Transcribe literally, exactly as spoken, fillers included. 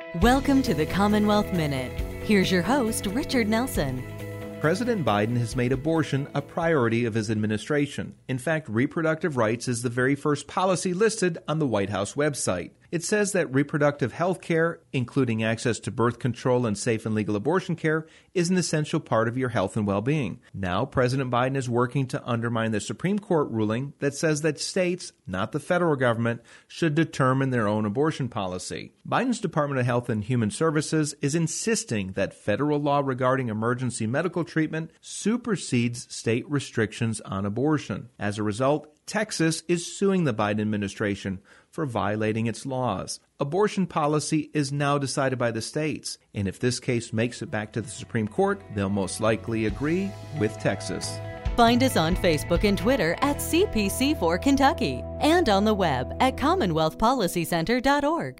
Welcome to the Commonwealth Minute. Here's your host, Richard Nelson. President Biden has made abortion a priority of his administration. In fact, reproductive rights is the very first policy listed on the White House website. It says that reproductive health care, including access to birth control and safe and legal abortion care, is an essential part of your health and well-being. Now, President Biden is working to undermine the Supreme Court ruling that says that states, not the federal government, should determine their own abortion policy. Biden's Department of Health and Human Services is insisting that federal law regarding emergency medical treatment supersedes state restrictions on abortion. As a result, Texas is suing the Biden administration for violating its laws. Abortion policy is now decided by the states, and if this case makes it back to the Supreme Court, they'll most likely agree with Texas. Find us on Facebook and Twitter at C P C four Kentucky and on the web at commonwealth policy center dot org.